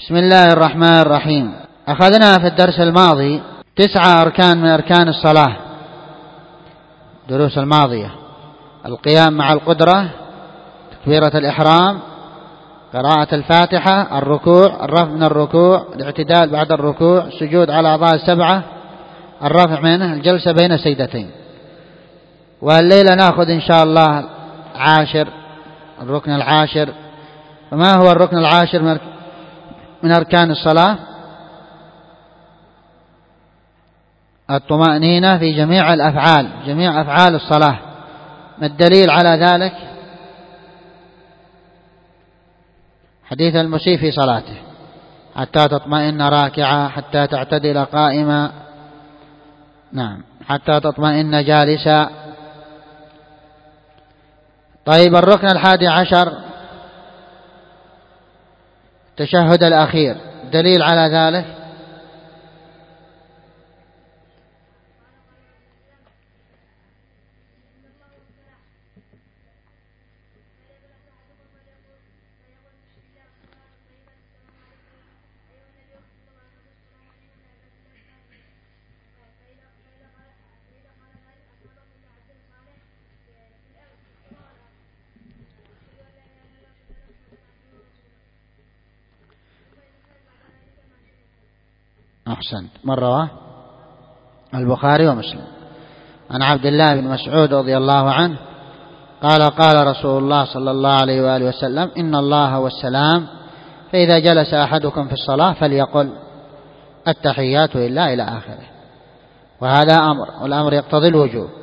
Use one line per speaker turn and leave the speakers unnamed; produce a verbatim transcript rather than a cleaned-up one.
بسم الله الرحمن الرحيم. أخذنا في الدرس الماضي تسعة أركان من أركان الصلاة، دروس الماضية: القيام مع القدرة، تكبيرة الإحرام، قراءة الفاتحة، الركوع، الرفع من الركوع، الاعتدال بعد الركوع، السجود على الأعضاء السبعة، الرفع منه، الجلسة بين السجدتين. والليلة نأخذ إن شاء الله عاشر، الركن العاشر. وما هو الركن العاشر من أركان الصلاة؟ الطمأنينة في جميع الأفعال، جميع أفعال الصلاة. ما الدليل على ذلك؟ حديث المسيء في صلاته: حتى تطمئن راكعة، حتى تعتدل قائما، نعم، حتى تطمئن جالسا. طيب، الركن الحادي عشر التشهد الأخير، دليل على ذلك؟ أحسنت. من رواه؟ البخاري ومسلم. عن عبد الله بن مسعود رضي الله عنه قال: قال رسول الله صلى الله عليه وآله وسلم: إن الله والسلام، فإذا جلس أحدكم في الصلاة فليقل التحيات لله إلى آخره. وهذا أمر، والأمر يقتضي الوجوب.